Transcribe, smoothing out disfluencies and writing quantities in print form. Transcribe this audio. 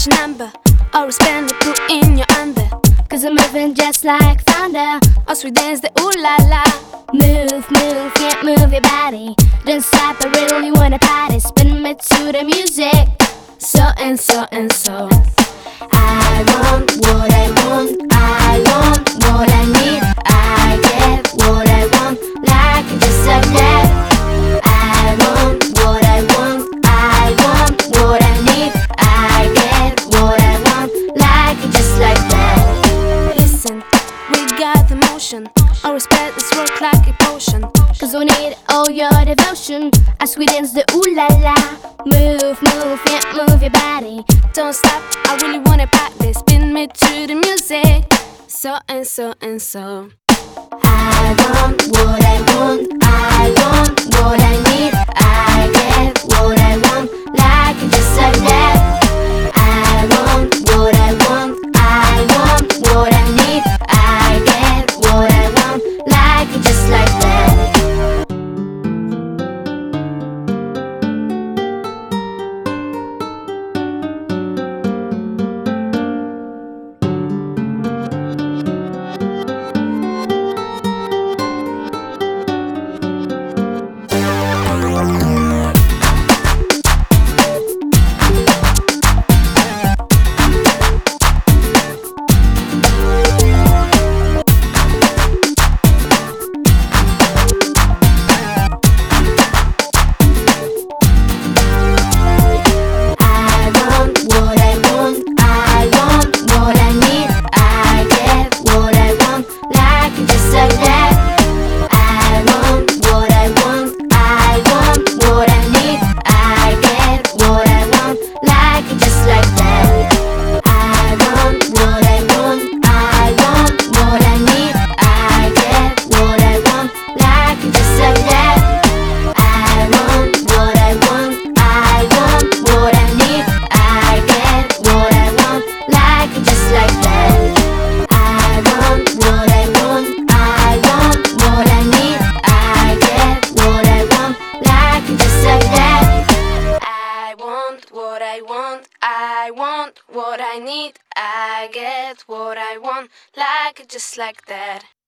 get your number, or spend it put in your under. Cause I'm moving just like thunder. Us we dance the ooh la la. Move, move, can't move your body. Don't stop, I really wanna party. Spin me to the music. So and so and so. I want what I want. I want what I need. I get what I want, like just like that. I want what I want. I want what I need. I get what I want, like just like that. Listen, we got the motion. Our respect is work like a potion. Cause we need all your devotion as we dance the ooh la la. Move, move, yeah, move your body. Don't stop, I really wanna party. Spin me to the music. So and so and so. I want what I want. I want what I need. I get what I want, like just like that. I want what I want. I want what I need. I get what I want, like just like that. I want what I need, I get what I want, like just like that.